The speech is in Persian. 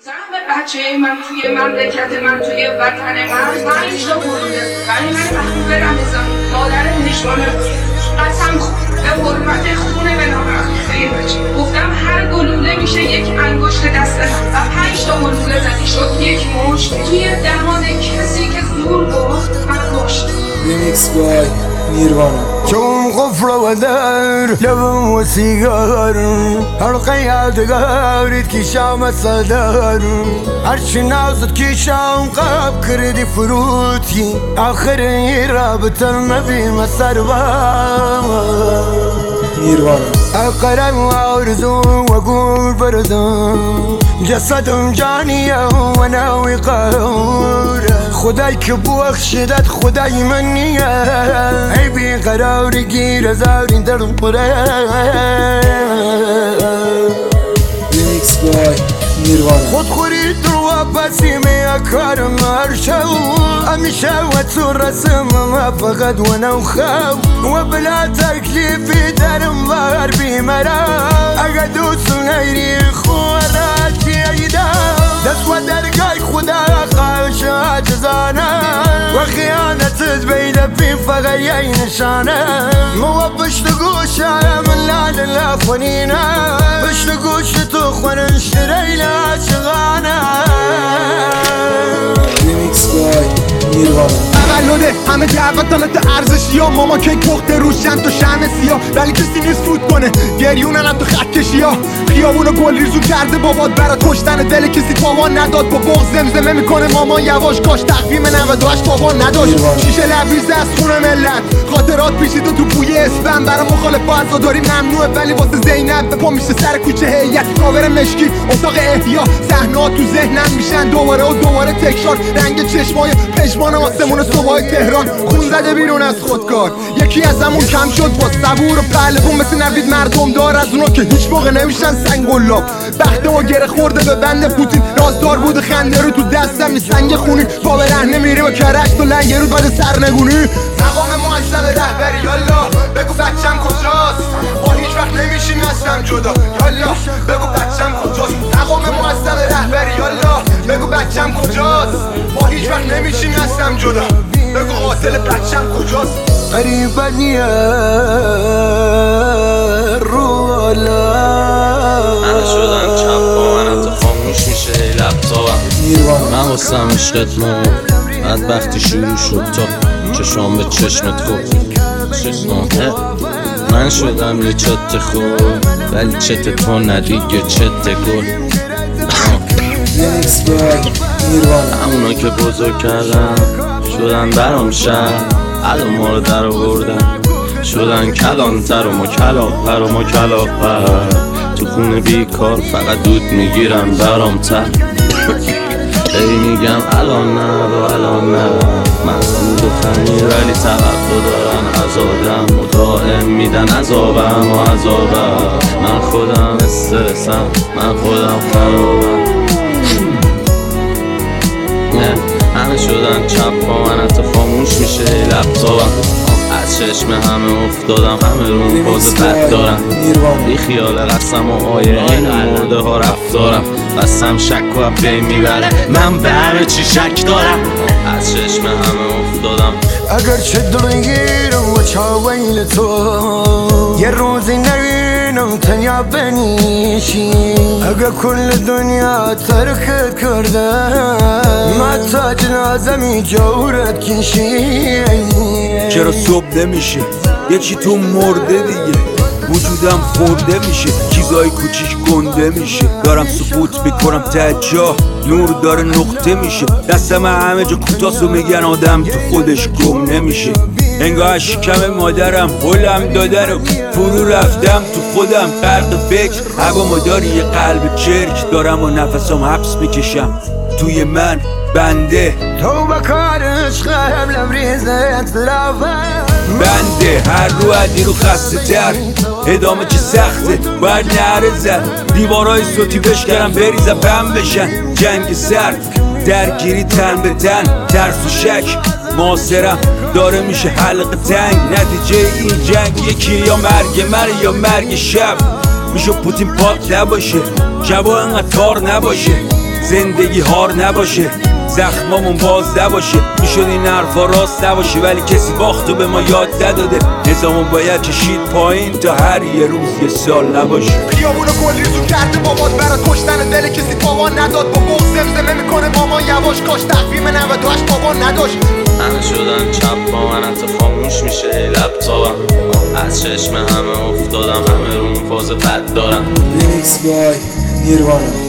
زن بچه من توی مملکت من توی وطن من 5 تا بروده ولی من محبوب رمضان مادر پشمان قسم به حرمت خون به نام خیلی بچه گفتم هر گلوله میشه یک انگشت دست من و 5 تا گلوله زدی شد یک مشت توی دهان کسی که زور گفت من کشت. Remix by Nirvana. چون قفل و در لبم و سیگار حلقه یادگارت کشام صدر هرچی نازت کشام قاب کردی فروتی آخری رابط النبی مسر Nirvana. اقرب وارزو وقول بردم جسدم جانیه و ناوی قرار خدای که بخشدت خدای منیه ای بی قرار گیر زاری درم پره. Remix by Nirvana. خود خوری در واپسی میاکارم هر شو همیشه و تو رسم ما فقط و نوخو و بلا تکلیفی درم بار بیمرا اگه دوست نیری خوراتی ایدا دست و درگاه خدا خواهش عجزانه و خیانتت بیده بی فقط یه نشانه مو پشت گوشه من لال لافنینه پشت گوش تو خورن شریل عاشقانه. Remix by Nirvana. تولده همه دعوتانت ارزشی ها ماما کیک پخته روشن تو شمع سیاه ولی کسی نیست فوت کنه گریونن تو خط کشی ها خیابونو گل ریزو کرده بابات برا کشتن دل کسی تاوان نداد با بغض زمزمه میکنه ماما یواش کاش تقویم 98 تاوان نداشت شیشه لبریز از خون ملت خاطرات پیچیده تو بوی اسفن برا مخالف عزاداری ممنوعه ولی واسه زینب به پا میشه سر کوچه هیئت کاور مشکی اتاق احیا صحنه‌ها تو ذهنم میشن دوباره و دوباره تکرار رنگ چشمای پشمان آسمون صبحای تهران خون زده بیرون از خودکار یکی از همون کم شد با صبور و پهلوون مثل نوید مردم دار از اونا که هیچ موقع نمیشن سنگ قلاب بخته و گره خورده به بند پوتین رازدار بود خنده رو تو دستم سنگ خونی با برهنه میری و کرشت و لنگه رو بعد سرنگونی مقام معظم رهبری یالا بگو بچم کجاست با هیچ وقت نمیشیم هستم جدا یالا بگو بچم کجاست مقام معظم رهبری یالا بگو بچم کجاست با هیچ وقت نمیشیم هستم جدا بگو قاتل بچم کجاست قریبا نیه رولا همه شدن چپ با من حتی خاموش میشه لپتاپم من واسم عشقت ما بدبختی شروع شد تا چشام به چشمت خود من شدم یه چت خود ولی چت تو ندیگه چت گل Remix by Nirvana. همونا که بزرگ کردن شدن برام شهر الان ما رو در آوردن شدن کلانتر و ما کلاغ‌تر و ما کلاغ‌تر تو خونه بیکار فقط دود میگیرن برام تر ای میگم الان نه و الان نه من خود و خمیر ولی توقع دارن از آدم و دائم میدن عذابم و عذابم من خودم استرسم من خودم خرابم همه شدن چپ با من حتی خاموش میشه لپتاپم از چشم همه افتادم همه رو باز بد دارم بی خیال قسم و آیه این مرده ها رفتارم قسم شک و بین میبره من به همه چی شک دارم از چشم همه افتادم اگر چه دلگیرم و چاویل تو یه روزی نبینم تنیا بنیشی اگر کل دنیا ترکت کرده ما تا جنازمی جورت کشی چرا صبح نمیشه یکی تو مرده دیگه وجودم خورده میشه چیزای کوچیک گنده میشه دارم سکوت میکنم ته جا نور داره نقطه میشه دستم همه جا کوتاست و میگن آدم تو خودش گم نمیشه انگاه شکم مادرم هلم دادن و فرو رفتم تو خودم غرق فکر هوا مداری یه قلب چرک دارم و نفسم حبس میکشم توی من بنده تو بکار عشقم لبریزت لافم بنده هر رو عدی رو خسته تر ادامه چه سخته باید نهره زد دیوارای صوتی بشکرم بریزم بم بشن جنگ سرد درگیری تن به تن ترس و شک معاصرم داره میشه حلقه تنگ نتیجه این جنگ یکی یا مرگ من یا مرگ شب میشه پوتین پاک نباشه شبا انقدر تار نباشه زندگی هار نباشه، زخمامون باز نباشه. میشد این حرفا راست نباشه، ولی کسی باختو به ما یاد نداده. نظامون باید کشید پایین تا هر یه روز یه سال نباشه. خیابونو گل ریزون کرده بابات برا کشتن دل کسی تاوان نداد. با بغض زمزمه میکنه ماما یواش، کاش تقویم 98 بابا نداشت. همه شدن چپ با من، حتی خاموش میشه لپتاپم. از چشم همه افتادم، همه رو اون فاز بد دارم. Remix by Nirvana.